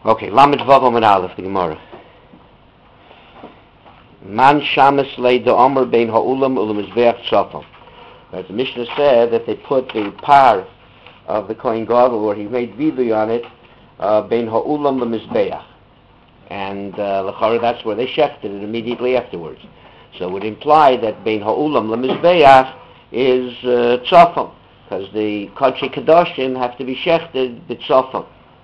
Okay, Lamed Vav Amud Aleph, the Gemara. Man shamas lei de Omer bein ha'ulam u'lemizbeach tzafon. As the Mishnah said that they put the par of the Kohen Gadol, where he made vidui on it, bein ha'ulam lemizbeach. And l'chara, that's where they shechted it immediately afterwards. So it would imply that bein ha'ulam lemizbeach is tzafon, because the Kodesh Kedoshim have to be shechted b'tzafon.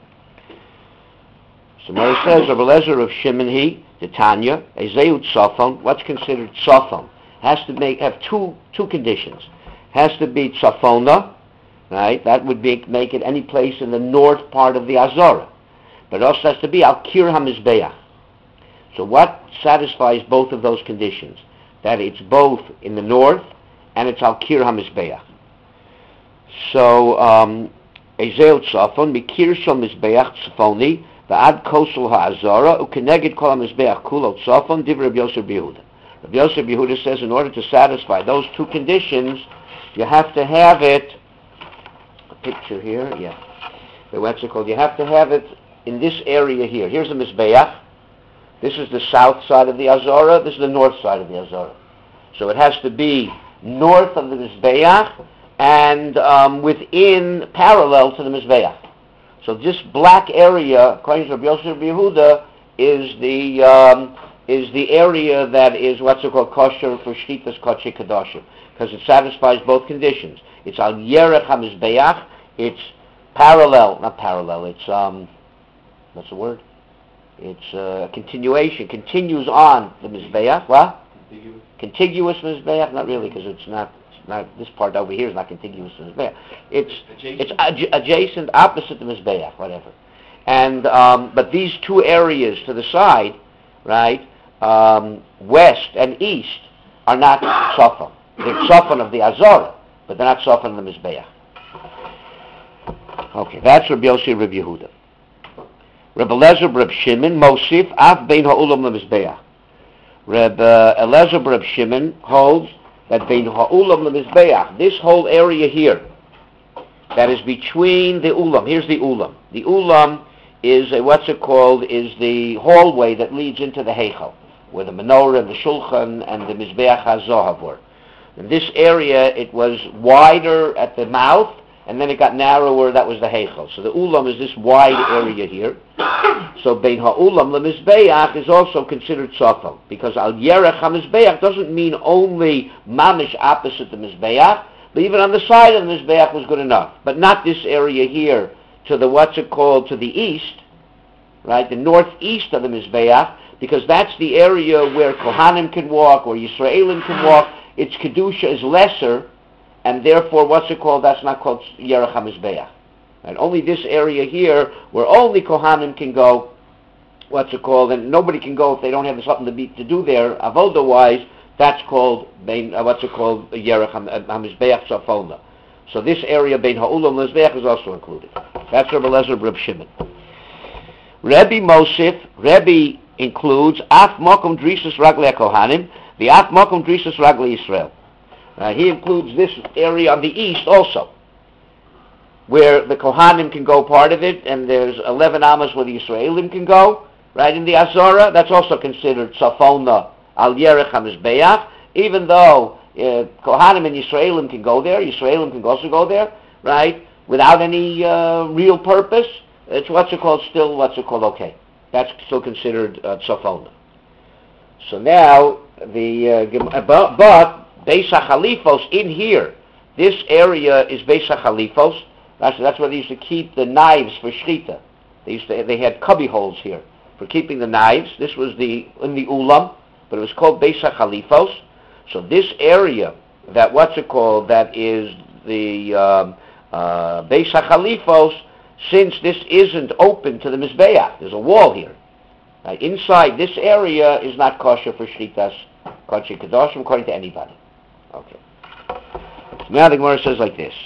So Mary says, Rabbi Eliezer of Shimon the Tanya, Ezeu Tzafon, what's considered Tzafon? Has to have two conditions. Has to be Tzafona, right? That would make it any place in the north part of the Azorah. But it also has to be Al Kir HaMizbeach. So what satisfies both of those conditions? That it's both in the north and it's Al Kir HaMizbeach. So, Ezeu Tzafon, Mikir Shal Mizbeach Tzafoni, V'ad kosel ha'azara u'keneged kol ha'mizbeach kulo tzafon div Rabbi Yosef Yehuda. Rabbi Yosef Yehuda says in order to satisfy those two conditions, you have to have it. A picture here, yeah. What's it called? You have to have it in this area here. Here's the mizbeach. This is the south side of the azara. This is the north side of the azara. So it has to be north of the mizbeach and within parallel to the mizbeach. So this black area, according to Rabbi Yosef Yehuda, is the area that is what's called kosher for shchitas kodesh kedoshim, because it satisfies both conditions. It's al yerech hamizbeach. It's not parallel. It's what's the word? It's continuation. Continues on the mizbeach. What? Contiguous mizbeach? Not really, because it's not this part over here is not contiguous to Mizbeach. It's adjacent, opposite to Mizbeach, whatever. And but these two areas to the side, right, west and east, are not tzafon. They're tzafon of the Azorah, but they're not tzafon of the Mizbeach. Okay, that's Rabbi Yossi Rabbi Yehuda. Rabbi Eliezer Rabbi Shimon Mosif af bein ha'ulam leMizbeach. Rabbi Eliezer Rabbi Shimon holds that bein ha'ulam lemizbeach, this whole area here, that is between the ulam. Here's the ulam. The ulam is is the hallway that leads into the heichal, where the menorah and the shulchan and the mizbeach hazohav were. In this area, it was wider at the mouth, and then it got narrower. That was the heichal. So the ulam is this wide area here. So bein ha'ulam lemizbeach is also considered tzafon, because al yerech hamizbeach doesn't mean only mamish opposite the mizbeach, but even on the side of the mizbeach was good enough. But not this area here to the to the east, right, the northeast of the mizbeach, because that's the area where Kohanim can walk, where Yisraelim can walk. Its kedusha is lesser, and therefore that's not called yerech hamizbeach. And only this area here, where only Kohanim can go, and nobody can go if they don't have something to do there, avoda-wise, that's called, yerech hamizbeach tzafona. So this area, bein ha'ulam lemizbeach, is also included. That's Rabbi Eliezer Rabbi Shimon. Rebbe Mosif, Rebbe includes, af mokum drisas raglei Kohanim, the af mokum drisas raglei Yisrael. He includes this area on the east also, where the Kohanim can go part of it, and there's 11 amas where the Yisraelim can go, right, in the Azorah. That's also considered tzafona al yerech hamizbeach, even though Kohanim and Yisraelim can go there, Yisraelim can also go there, right, without any real purpose. It's still okay. That's still considered tzafona. So now, but Beis HaChalifos in here, this area is Beis HaChalifos. That's where they used to keep the knives for shchita. They had cubby holes here for keeping the knives. This was in the ulam, but it was called Beis HaChalifos. So this area, that is the Beis HaChalifos, since this isn't open to the Mizbeach, there's a wall here. Right? Inside this area is not kosher for shchitas, kodesh kedoshim, according to anybody. Okay. So now the Gemara says like this.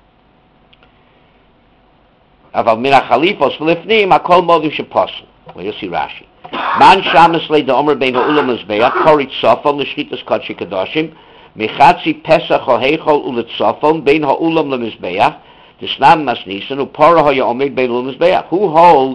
Aval min ha'chalifos v'lifnim hakol modu shepasul. Well, you'll see Rashi. Man shamas lei da'omer bein ha'ulam mizbeach korit tzafon l'shchitas kodesh kedoshim mechatzi pesach ha'heichol u'letzafon bein ha'ulam lemizbeach Tisnam masnisan upara ha'yomed bein ha'ulam mizbeach. Who holds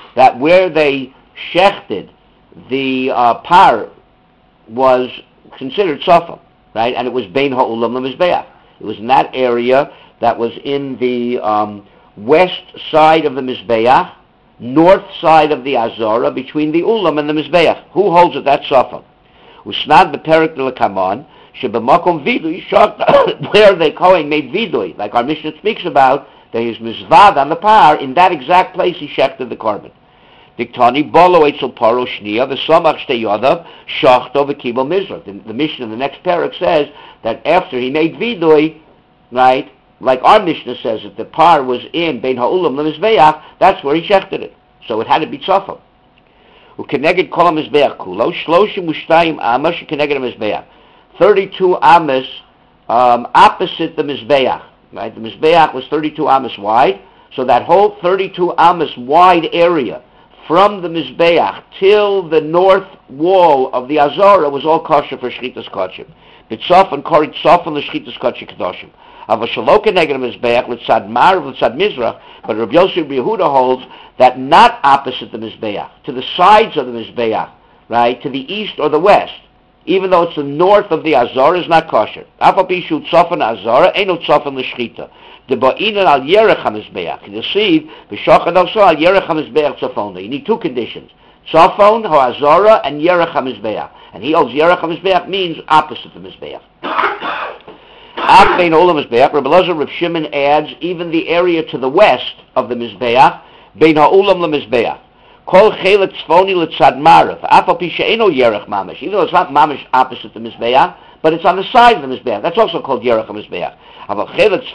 that where they shechted the par was considered Safam, right? And it was Bein Ha'ulam LeMizbeach. It was in that area that was in the west side of the Mizbeach, north side of the Azara, between the Ulam and the Mizbeach. Who holds it? That's Safam. Usnad beperek de lekaman, shebemakom vidui shakt, where the Kohen made vidui, like our Mishnah speaks about, that his mizvad on the par, in that exact place he shechted the carbon. Diktani bolo etzel paro shnia, the samach shtei yodav, shachto v'kibel mizrach. The Mishnah in the next parak says that after he made vidui, right, like our Mishnah says, that the par was in Bein Ha'ulam LeMizbeach, that's where he shechted it. So it had to be tzafam. U'keneged kol HaMizbeach kulo, shloshim u'shtayim amas u'keneged HaMizbeach. 32 amas opposite the Mizbeach. Right? The Mizbeach was 32 amas wide, so that whole 32 amas wide area from the Mizbeach till the north wall of the Azara was all kosher for Shchitas Kodshim. B'tzof and korit tzof on the Shchitas Kodshim Kedoshim. Avashaloka neged Mizbeach l'tzad Marav l'tzad Mizrach, but Rabbi Yosef Yehuda holds that not opposite the Mizbeach, to the sides of the Mizbeach, right, to the east or the west, even though it's the north of the Azara, is not kosher. Afapishu tzofan Azara, eno tzofan l'shchita. The ba'inan al yerech HaMizbeach. You see, v'shachad also al yerech HaMizbeach tzofon. You need two conditions: tzofon ha'azara and yerech HaMizbeach. And he holds yerech HaMizbeach means opposite the Mizbeach. Af bein olam Mizbeach. Rabbi Elazar Reb Shimon adds even the area to the west of the Mizbeach, bein ha'olam leMizbeach. Kol chelet tzfoni l'tzad marav. Af al pi she'eno yerech mamish. Even though it's not mamish opposite the Mizbeach, but it's on the side of the Mizbeach. That's also called yerech HaMizbeach. But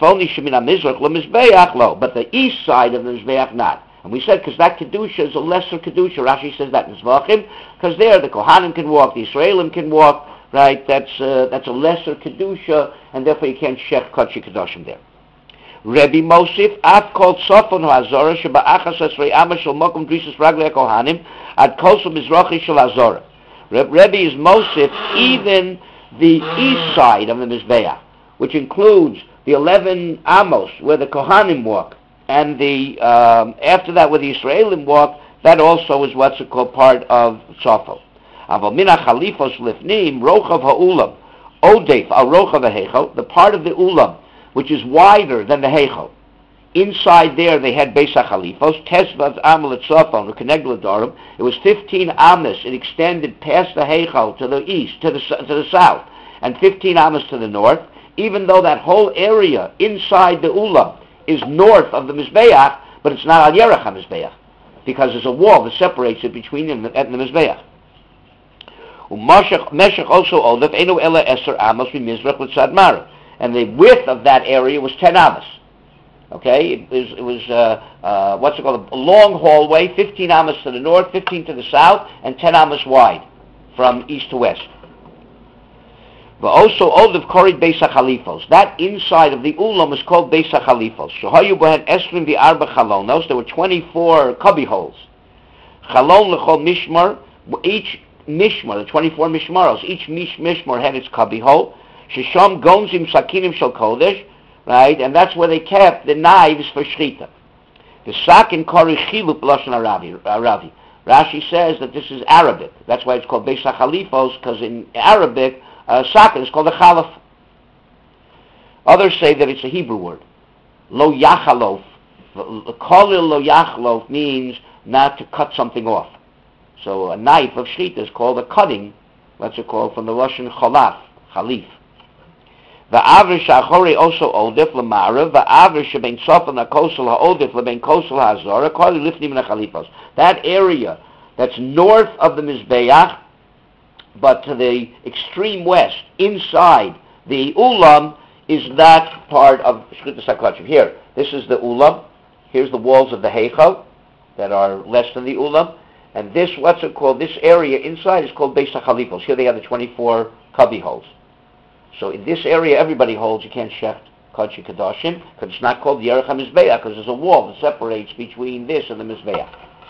the east side of the Mizbeach not. And we said because that Kedusha is a lesser Kedusha. Rashi says that in Zvachim, because there the Kohanim can walk, the Israelim can walk, right? That's a lesser Kedusha, and therefore you can't shech Kodshi Kedoshim there. Rebbe Mosif, Af called Sofon HaZorah, Sheba'achas Esrei Amma Shel Mokum Drisas Raglei Kohanim, Ad Kosu Mizrachi Shel HaZorah. Rebbe is Mosif, even the east side of the Mizbeach, which includes the 11 amos where the Kohanim walk, and the after that where the Israelim walk, that also is what's called part of Tzafel. Aval mina chalifos lifnim rochav ha'ulam odef al rochav ha'heichel, the part of the ulam which is wider than the heichel. Inside there they had Beis HaChalifos, Tesvav Amal Tzafon, or Keneged L'Dorim. It was 15 amas. It extended past the heichel to the east, to the south, and 15 amas to the north. Even though that whole area inside the Ulam is north of the Mizbeach, but it's not al Yerech HaMizbeach, because there's a wall that separates it between them and the Mizbeach. Meshach also Odef, Eno Ela Eser Amos Mizrach L'Tzad Marav. And the width of that area was 10 amas. Okay? It was what's it called? A long hallway, 15 amas to the north, 15 to the south, and 10 amas wide from east to west. But also all of Korid Beis HaChalifos. That inside of the Ulam is called Beis HaChalifos. Shahayu Bohen Esrim V'Arba Chalonos. There were 24 cubby holes. Chalon L'chol Mishmar. Each Mishmar, the 24 Mishmaros, each Mishmar had its cubby hole. Shisham Gonzim Sakinim Shel Kodesh. Right? And that's where they kept the knives for Shchita. The Sakin Kori Chiluk Lashon Aravi. Rashi says that this is Arabic. That's why it's called Beis HaChalifos, because in Arabic, sakin is called a chalaf. Others say that it's a Hebrew word. Lo yachalof. Kolil lo yachalof means not to cut something off. So a knife of shchita is called a cutting. What's it called? From the Russian chalaf, chalif. Va'avrish ha'chori also odef l'marav. Va'avrish shebein sofan ha'kosel ha'odef lebein kosel ha'azora. Koli lifnim ha'chalifos. That area that's north of the Mizbeach, but to the extreme west, inside the Ulam, is that part of Shchitas HaKodshim. Here, this is the Ulam. Here's the walls of the Heichal that are less than the Ulam. And this, what's it called? This area inside is called Beis HaChalifos. Here they have the 24 cubby holes. So in this area, everybody holds. You can't shecht Kodshi Kedoshim, because it's not called Yerech HaMizbeach, because there's a wall that separates between this and the Mizbeach.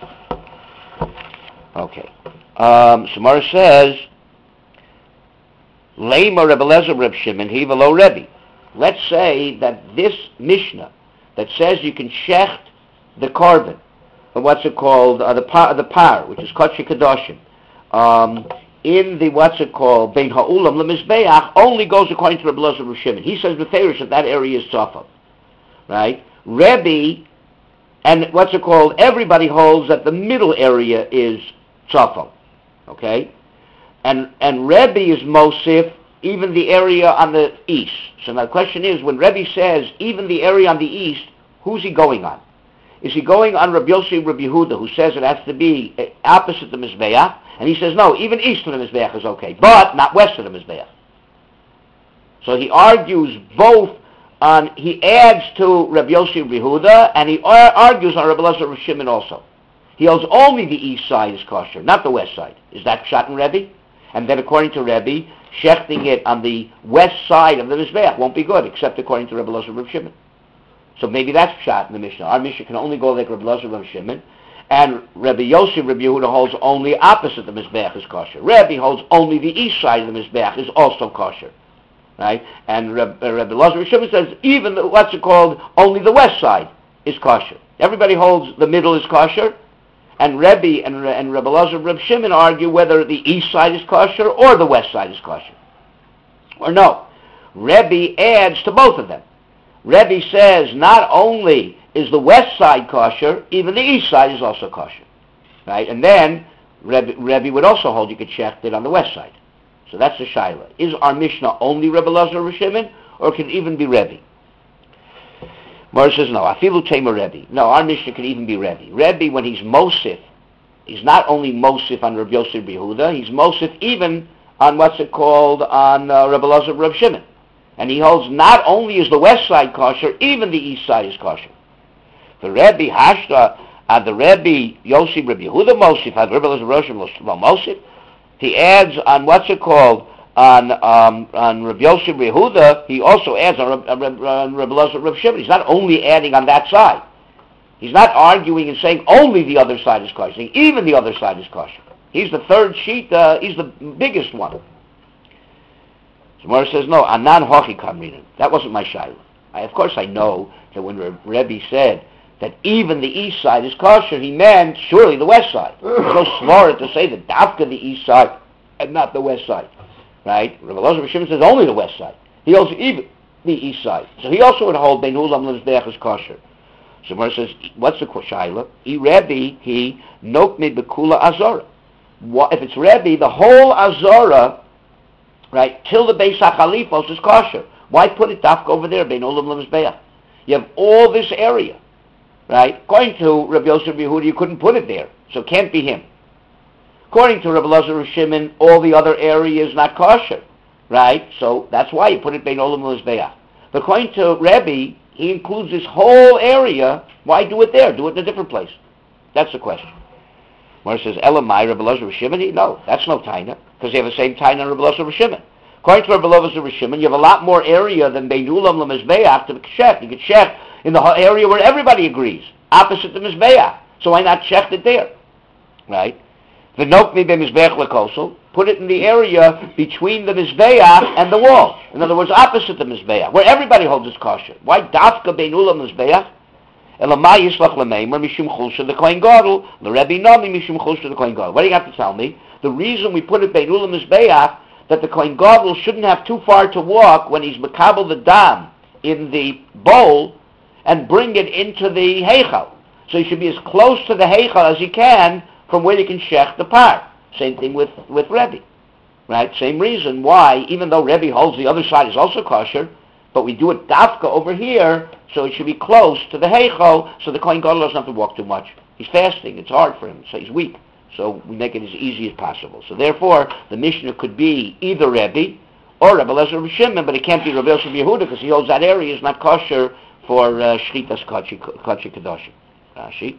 Okay. Samara says, Leima Rebbe Elazar Reb Shimon, he v'lo Rebbe. Let's say that this Mishnah that says you can shecht the carbon what's it called, the par, which is Kodesh Kedoshim, in the, what's it called, Bein Ha'ulam Lemizbeach, only goes according to Rebbe Elazar Reb Shimon. He says Beferish that area is Tzafel, right? Rebbe, and what's it called, everybody holds that the middle area is Tzafel, okay? And Rebbe is Mosif, even the area on the east. So my question is, when Rebbe says even the area on the east, who's he going on? Is he going on Rabbi Yossi Rabbi Yehuda, who says it has to be opposite the Mizbeach? And he says, no, even east of the Mizbeach is okay, but not west of the Mizbeach. So he argues both on, he adds to Rabbi Yossi Rabbi Yehuda, and he argues on Rabbi Elazar Rabbi Shimon also. He holds only the east side is kosher, not the west side. Is that Pshat in Rebbe? And then according to Rebbe, shechting it on the west side of the Mizbeach won't be good, except according to Rabbi Elazar Rabbi Shimon. So maybe that's Pshat in the Mishnah. Our Mishnah can only go like Rabbi Elazar Rabbi Shimon, and Rabbi Yossi Rabbi Yehuda holds only opposite the Mizbeach is kosher. Rebbe holds only the east side of the Mizbeach is also kosher, right? And Rabbi Elazar Rabbi Shimon says even only the west side is kosher. Everybody holds the middle is kosher, and Rebbe and Rabbi Elazar Rabbi Shimon argue whether the east side is kosher or the west side is kosher, or no. Rebbe adds to both of them. Rebbe says not only is the west side kosher, even the east side is also kosher, right? And then Rebbe would also hold you could check it on the west side. So that's the shaila. Is our Mishnah only Rebbe Elazar Rabbi Shimon, or can it even be Rebbe? Mor says no. Afilu tema Rebbe. No, our Mishnah can even be Rebbe. Rebbe, when he's Mosif, he's not only Mosif on Rabbi Yossi Rabbi Yehuda, he's Mosif even on on Rebbe Elazar Rabbi Shimon. And he holds not only is the west side kosher, even the east side is kosher. The Rebbe Hashta, the Rebbe Yossi Rabbi Yehuda Mosif, Rebbe Elazar Rabbi Shimon Mosif, he adds on on Rabbi Yossi Rabbi Yehuda, he also adds on Rebbe Elazar Rabbi Shimon. He's not only adding on that side. He's not arguing and saying only the other side is kosher. Even the other side is kosher. He's the third sheet. He's the biggest one. So Mor says, no, Anan Hochi Kamrinan. That wasn't my shayla. Of course I know that when Rebbe said that even the east side is kosher, he meant surely the west side. It's so smart to say that dafka the east side and not the west side. Right? Rabbi Elazar Rabbi Shimon says only the west side. He also even the east side. So he also would hold Bein Hulam Lemizbeach is kosher. So Mor says, what's the shayla? Rebbe, he nokme bekula azora. If it's Rebbe, the whole azora, right, till the Beis HaChalifos is kosher. Why put it dafka over there, Bein Olam Lemizbeach? You have all this area, right? According to Rabbi Yossi Rabbi Yehuda, you couldn't put it there, so it can't be him. According to Rabbi Elazar Rabbi Shimon, all the other area is not kosher, right? So that's why you put it Bein Olam Lemizbeach. But according to Rebbe, he includes this whole area. Why do it there? Do it in a different place. That's the question. Mor says, Elamai, Rabbi Elazar Rabbi Shimon? No, that's no taina, because you have the same taina on Rabbi Elazar Rabbi Shimon. According to Rabbi Elazar Rabbi Shimon, you have a lot more area than Bein Ulam Lemizbeach to check. You could check in the whole area where everybody agrees, opposite the Mizbeach. So why not check it there? Right? V'nokmi b'Mizbeach lekosel. Put it in the area between the Mizbeach and the wall. In other words, opposite the Mizbeach, where everybody holds its kosher. Why dafka Bein Ulam Mizbeach? Elamai yislach l'meimer mishum chulsha the kohen gadol l'Rebbe nami mishum chulsha the kohen gadol. What do you have to tell me? The reason we put it Bein Ulam Mizbeach, that the kohen gadol shouldn't have too far to walk when he's mekabel the dam in the bowl and bring it into the heichal. So he should be as close to the heichal as he can from where he can shech the par. Same thing with Rebbe, right? Same reason why, even though Rebbe holds the other side is also kosher, but we do it dafka over here, so it should be close to the heichal, so the kohen gadol doesn't have to walk too much. He's fasting; it's hard for him, so he's weak. So we make it as easy as possible. So therefore, the Mishnah could be either Rebbe or Rabbi Elazar Rabbi Shimon, but it can't be Rabbi Yossi Rabbi Yehuda because he holds that area is not kosher for shchitas kodesh kedoshim. Rashi.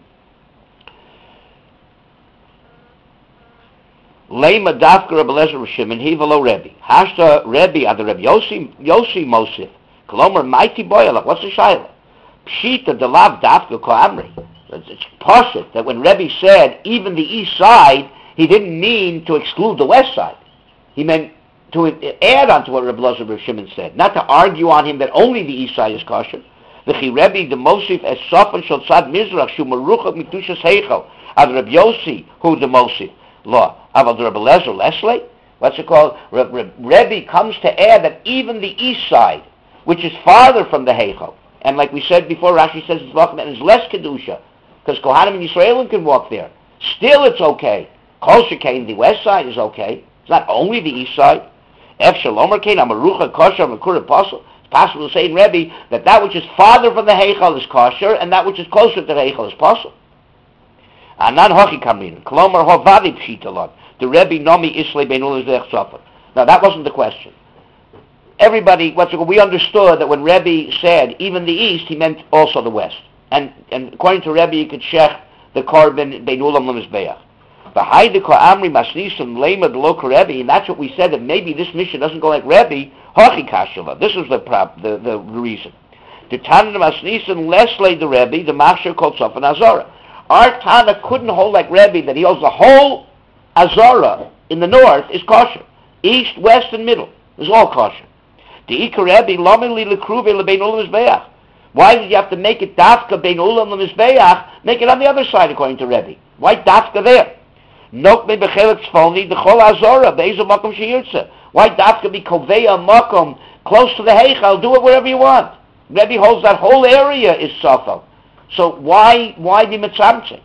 Leima dafka Rabbi Elazar Rabbi Shimon he v'lo Rebbe. Hashta Rebbe ad Rebbe Yossi Mosif. Kolomer mighty boyalach. What's the shayla? Pshita delav dafka ko'amri. It's poshut that when Rebbe said even the east side, he didn't mean to exclude the west side. He meant to add on to what Rabbi Elazar Rabbi Shimon said, not to argue on him that only the east side is kosher. V'chi Rebbe the Mosif es Sofan shel Tzad Mizrach shu meruchak mitushas heichal. Ad Reb Yossi who the Mosif law. Aval Reb Eliezer Leslie. What's it called? Rebbe comes to add that even the east side, which is farther from the heichal, and like we said before, Rashi says it's is less kedusha because Kohanim and Yisraelim can walk there. Still, it's okay. Kol Shekain, the west side is okay. It's not only the east side. Ef Shalomer Kain, Amarucha Kosher, Makur Apostle. It's possible to say in Rebbe that which is farther from the heichal is kosher, and that which is closer to the heichal is possible. Anan Hochi Kamrin, Kolomar Hovadi Pshitalot. The Rebbe Nomi Islay Beinul Zech Sofar. Now that wasn't the question. Everybody, we understood that when Rebbe said even the east, he meant also the west. And according to Rebbe, you could shech the korban Beinulam Lemizbeach. And that's what we said, that maybe this mission doesn't go like Rebbe. Hochi Kashala. This is the reason. The Tana Masnisim Leslie the Rebbe, the Machshir called Sofan Azara. Our Tana couldn't hold like Rebbe that he holds the whole Azara in the north is kosher. East, west, and middle is all kosher. The Ikar Rebbe Lomili Lekruve Lebein Ulam Mizbeach. Why did you have to make it Dafka Bein Ulam Mizbeach? Make it on the other side according to Rebbe. Why Dafka there? Nok me Bechelet Tzfoni the Chol Azara Be'ezel Makom Sheyirtze. Why Dafka be Koveya Makom close to the Heichal? Do it wherever you want. Rebbe holds that whole area is Sofel. So why be Mitzamtzeh?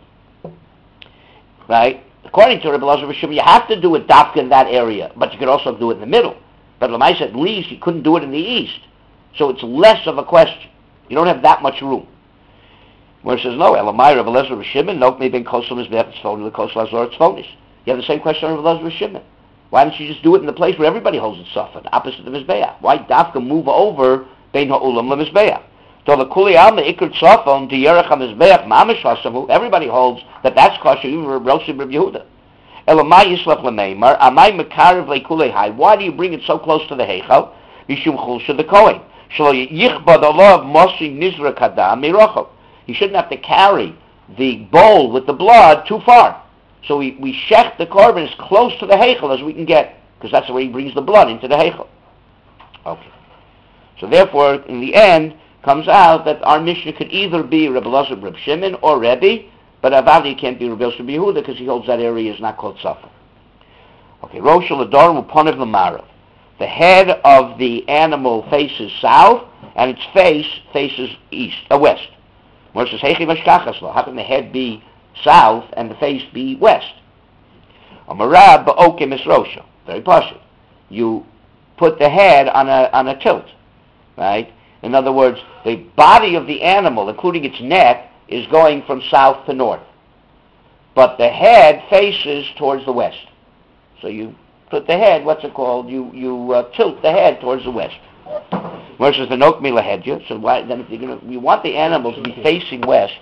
Right? According to Rebbe Elazar B'Shimon, you have to do it Dafka in that area, but you could also do it in the middle. But Lamais at least you couldn't do it in the east. So it's less of a question. You don't have that much room. Where it says, no, Elamai, Rebbe Elazar B'Shimon, no, maybe in Kosel Mizbeach Tzfoni, the Kosel Azor Tzfonis. You have the same question on Rebbe Elazar B'Shimon. Why don't you just do it in the place where everybody holds it Sofan, opposite the Mizbeach? Why Dafka move over Bein Ha'ulam LeMizbeach? So the Kuli Alma Ikr Tzofon, the Yerech HaMizbeach, Mamish Hasamu, everybody holds that that's kosher, even Rebbe Yehuda. Elamai Yislach L'Meimar, Amai Mekarev Le'kulei Hai. Why do you bring it so close to the Heichal? Mishum Chulsha the Kohen. Shlo Yichbad Allah of Mosi Nizra Kadam Mirochov. He shouldn't have to carry the bowl with the blood too far. So we shech the korban as close to the Heichal as we can get, because that's the way he brings the blood into the Heichal. Okay. So therefore, in the end, comes out that our Mishnah could either be Rebbe Elazar Reb Shimon or Rebbe, but Avadi can't be Rebbe Yosef Yehuda because he holds that area is not called Safar. Okay, Rosh L'Dorim Uponev L'Marav. The head of the animal faces south, and its face faces west. Where it says Heichi Vashkachaslo. How can the head be south and the face be west? Amarab Ba'oke Misrosha. Very partial. You put the head on a tilt, right? In other words, the body of the animal, including its neck, is going from south to north. But the head faces towards the west. So you put the head, you tilt the head towards the west. Versus the Nok Mila Hedja, so why, then if you want the animal to be facing west.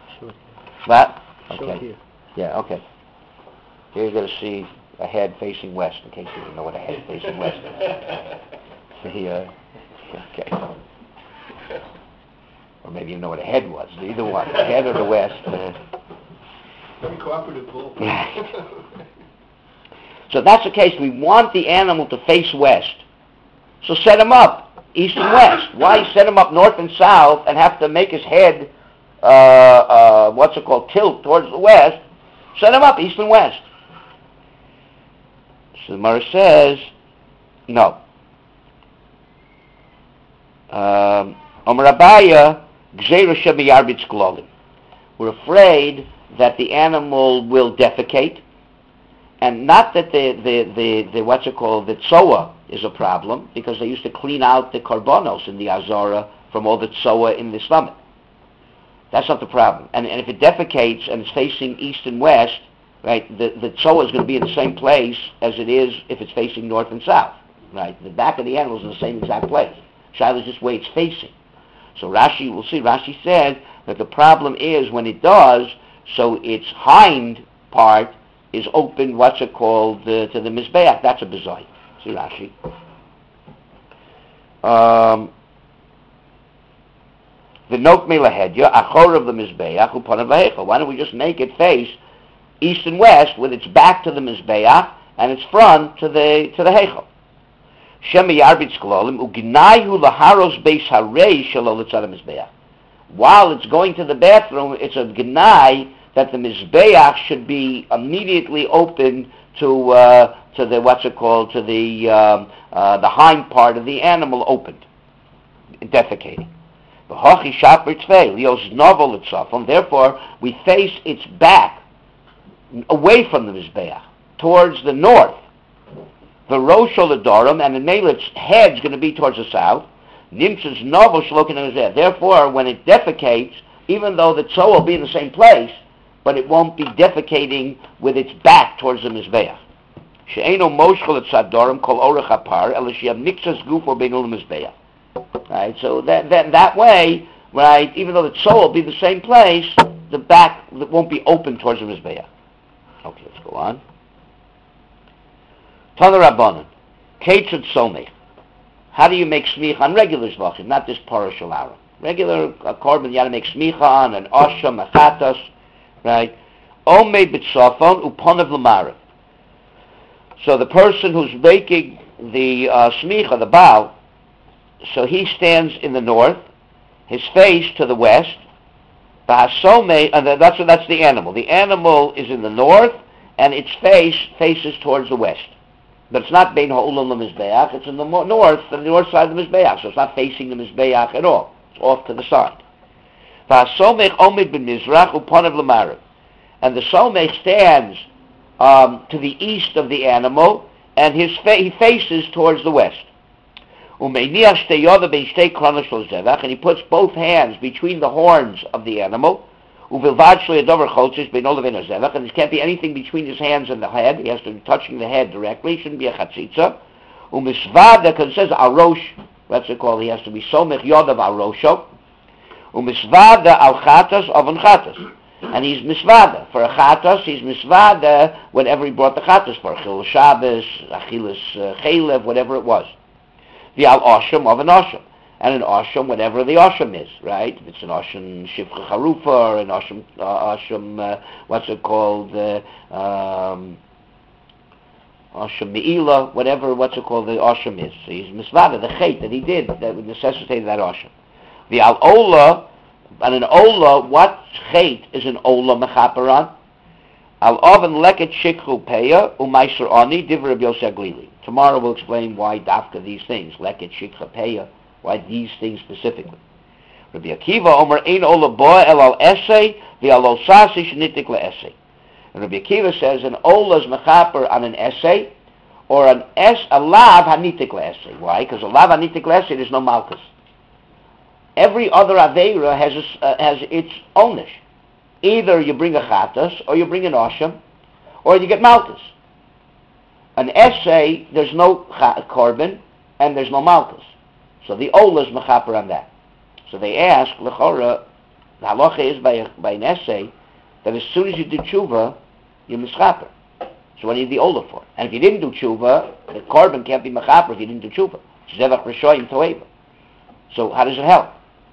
What? Okay. Yeah, okay. Here you're going to see a head facing west, in case you didn't know what a head facing west is. Okay. Or maybe you know what a head was. Either one, the head or the west. Very cooperative bull. So that's the case. We want the animal to face west. So set him up east and west. Why set him up north and south and have to make his head, tilt towards the west? Set him up east and west. So the Gemara says, no. Omer Abaya, Gzeira Shebiyarbitz Glolim. We're afraid that the animal will defecate, and not that the tzoa is a problem, because they used to clean out the karbonos in the Azara from all the tzoa in the stomach. That's not the problem. And if it defecates and it's facing east and west, right, the tzoa is going to be in the same place as it is if it's facing north and south, right? The back of the animal is in the same exact place. Shiloh is just where it's facing. So Rashi said that the problem is when it does, so its hind part is open, to the Mizbeach. That's a bezai. See Rashi. The Nok Melahedya, Achor of the Mizbeach, Upanav Lahechel. Why don't we just make it face east and west with its back to the Mizbeach and its front to the Hechel? Shemi Yarbitz Glolim, Ugnayu Laharos Beis Harei Shalol Tzad Mizbeach. while it's going to the bathroom, it's a gnai that the mizbeach should be immediately open to the the hind part of the animal opened, defecating. Therefore, we face its back away from the mizbeach towards the north. The rosh oladorum, and the its head's going to be towards the south. Nimtzes novel shlokin. Therefore, when it defecates, even though the tzoa will be in the same place, but it won't be defecating with its back towards the mizbeach. She'eno moshchol et sadorim kol orech apar elishiyam nixas guf or beinul mizbeach. Right. So that way, right, even though the tzoa will be the same place, the back won't be open towards the mizbeach. Okay, let's go on. Tana Rabbanan, Ketzad Somech. How do you make smicha on regular zvachim, not this parash alara? Regular korban, you got to make smicha on an asham, a chatas, right? Omei b'tzafon uponav l'marav. So the person who's making the smicha, the bow, so he stands in the north, his face to the west. V'hasomei, and that's the animal. The animal is in the north, and its face faces towards the west. But it's not bein ha'ulam l'mizbeach, it's in the north side of the mizbeach, so it's not facing the mizbeach at all. It's off to the side. V'hasomech omid b'mizrach uponav l'marav. And the somech stands to the east of the animal, and he faces towards the west. And he puts both hands between the horns of the animal. And there can't be anything between his hands and the head. He has to be touching the head directly. It shouldn't be a chatzitza. Because it says arosh, what's it called? He has to be somech yodav arosho. Umisvada al chatas oven chatas. And he's misvada. For a chatas, he's misvada whenever he brought the chatas for. Chil Shabbos, achilas chelev, whatever it was. The al osham of an osham. And an asham, whatever the asham is, right? If it's an asham shifcha charufa, or an asham, what's it called, asham me'ila, whatever, what's it called, the asham is. So he's misvada, the chait that he did, that would necessitate that asham. The al-ola, and an ola, what chait is an ola mechaparan? Al-oven leket shikhu peya, u'maiser ani, divrei Rabbi Yossi Aglili. Tomorrow we'll explain why dafka these things, leket shikhu peya, why these things specifically. Rabbi Akiva Omer ein ola boa el al essay the al osasi shnitik le essay. And Rabbi Akiva says an ola is mechaper on an essay or a lav hanitik le essay. Why? Because a lav hanitik le essay there's no malchus. Every other aveira has its ownish. Either you bring a chatas or you bring an asham or you get malchus. An essay there's no korban and there's no malchus. So the ola is mechaper on that. So they ask, l'chora, the halacha is by an essay that as soon as you do tshuva, you're mischaper. So what do you need the ola for? And if you didn't do tshuva, the korban can't be mechaper if you didn't do tshuva. Zevach rishoyim toeva. So how does it help?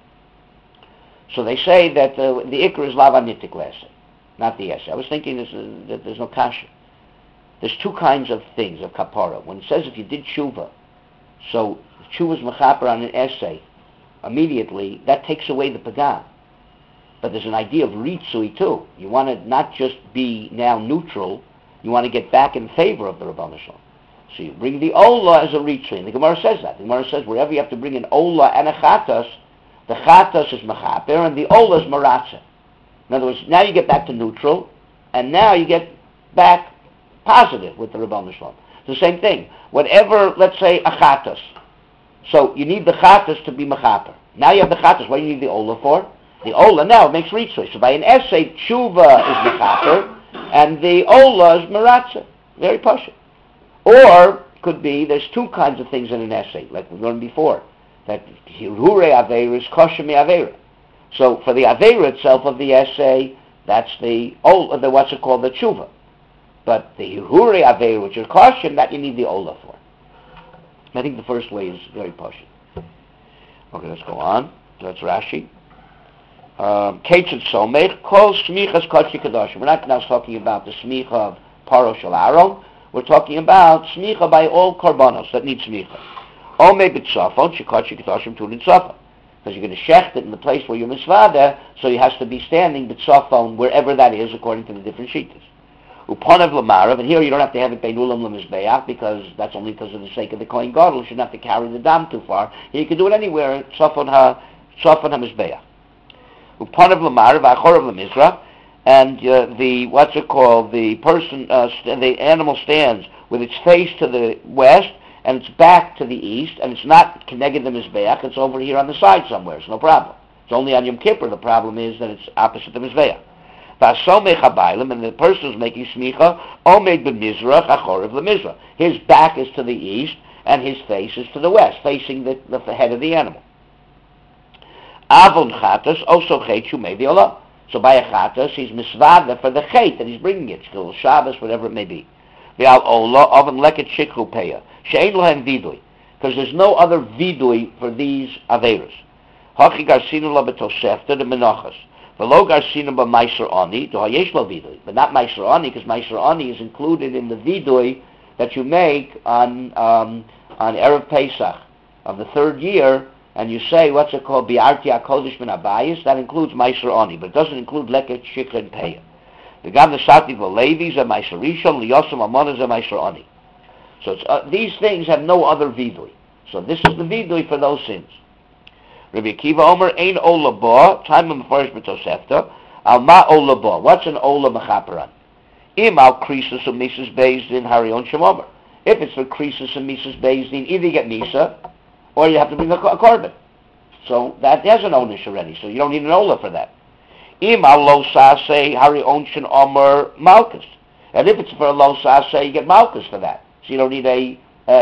So they say that the ikra is lava nitik l'essay, not the essay. I was thinking that there's no kasha. There's two kinds of things, of kapara. When it says if you did tshuva, so tshuva's mechaper on an essay, immediately, that takes away the pagam. But there's an idea of ritzui too. You want to not just be now neutral, you want to get back in favor of the Rabbanu Shalom. So you bring the ola as a ritzui. And the Gemara says that. The Gemara says wherever you have to bring an ola and a chatas, the chatas is mechaper and the ola is maratza. In other words, now you get back to neutral, and now you get back positive with the Rabbanu Shalom. It's the same thing. Whatever, let's say, a chatas. So you need the chatas to be mechaper. Now you have the chatas. What do you need the ola for? The ola now makes ritzui. So by an essay, tshuva is mechaper, and the ola is maratza. Very pashut. Or could be there's two kinds of things in an essay, like we learned before, that hure aveira is kosher mi aveira. So for the aveira itself of the essay, that's the ola, what's it called, the tshuva. But the hure aveira, which is kosher, that you need the ola for. I think the first way is very pashut. Okay, let's go on. That's Rashi. Ketzad somech kol smichas kodshi kadoshim. We're not now talking about the smicha of Paro Shel Aaron. We're talking about smicha by all korbanos that need smicha. Omei b'tzafon shekodshi kadoshim tulin tzafa. because you're going to shecht it in the place where you're misvada, so he has to be standing b'tzafon, wherever that is, according to the different shittas. Uponav l'marav, and here you don't have to have it bein ulam l'mizbeach, because that's only because of the sake of the kohen gadol. You shouldn't have to carry the dam too far. Here you can do it anywhere, tzafon ha-mizbeach. Uponav l'marav, v'achorav l'mizrach, and the animal stands with its face to the west and its back to the east, and it's not connected to the mizbeach, it's over here on the side somewhere, it's no problem. It's only on Yom Kippur, the problem is that it's opposite the mizbeach. And the person who's making smicha, omed b'mizrach, achorav l'mizrach. His back is to the east, and his face is to the west, facing the head of the animal. Avon chatas, also chet shumei v'olah. So by a chatas, he's misvada for the chet that he's bringing it, still Shabbos, whatever it may be. V'al olah, oven leket shikru peya. She'ein lohem vidui. Because there's no other vidui for these averos. Hachi garsinu la betosefta de menachas. V'lo garsinu ba meiser ani, to hayesh lo vidui. But not meiser ani, because meiser ani is included in the vidui that you make on Erev Pesach of the third year, and you say, what's it called, bi'arti ha'kodesh min habayis, that includes meiser ani, but it doesn't include leket shikra and peya. The gam nesati v'levi ze meiser rishon, liyosem amona ze meiser ani. So these things have no other vidui. So this is the vidui for those sins. Rabbi Akiva Omer, ein ola ba, time of first b'tosefta, al ma ola ba. What's an ola mechaperan? Im al krisus and mises bezdin harion shemomer. If it's for krisus and mises bezdin, either you get misa, or you have to bring a korban. So that has an onish already, so you don't need an ola for that. Im al lo saseh harion shen omer malchus. And if it's for a lo saseh, you get malchus for that. So you don't need a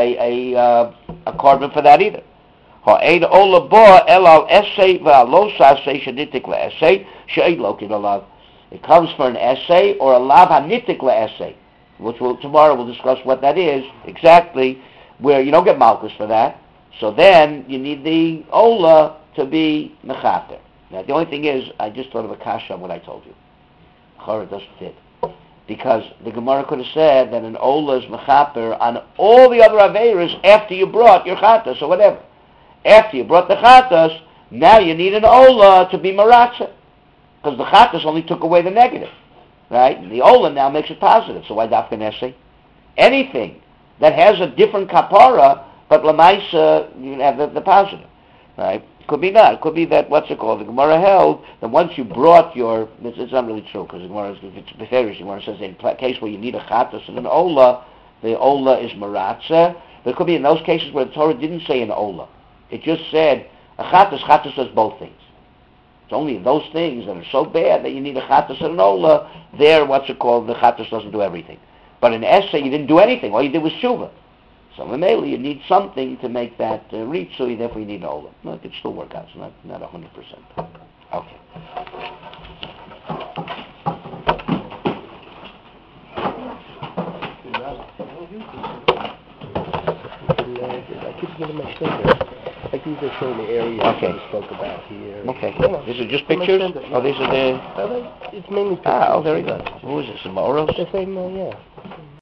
korban for that either. Ha'ein ola ba el al essay v'al lo saseh shenitik le'essay she'ein lokin alav. It comes for an essay or a lav hanitik le'essay, which tomorrow we'll discuss what that is exactly, where you don't get malchus for that. So then you need the ola to be mechaper. Now the only thing is, I just thought of a kasha on what I told you. It doesn't fit. Because the Gemara could have said that an ola is mechaper on all the other averas after you brought your chatas or whatever. After you brought the chatas, now you need an ola to be maratza. Because the chatas only took away the negative. Right? And the ola now makes it positive. So why dafka nesi? Anything that has a different kapara, but lamaisa, you have the positive. Right? Could be not. It could be that, what's it called? The Gemara held that once you brought your, it's not really true, because the Gemara, if it's beferish, the Gemara says in a case where you need a chatas and an ola, the ola is maratza. But it could be in those cases where the Torah didn't say an ola. It just said, a chatas does both things. It's only those things that are so bad that you need a chatas and an ola, there, what's it called, the chatas doesn't do everything. But in essay, you didn't do anything. All you did was tshuva. So mainly you need something to make that reach, so you therefore need an ola. No, it could still work out. It's not 100%. Okay. I keep giving my finger. Like these are showing the area we spoke about here. Okay. These are just pictures? Oh, these are the... It's mainly pictures. Very good. Who is this? The Moros? The same, yeah.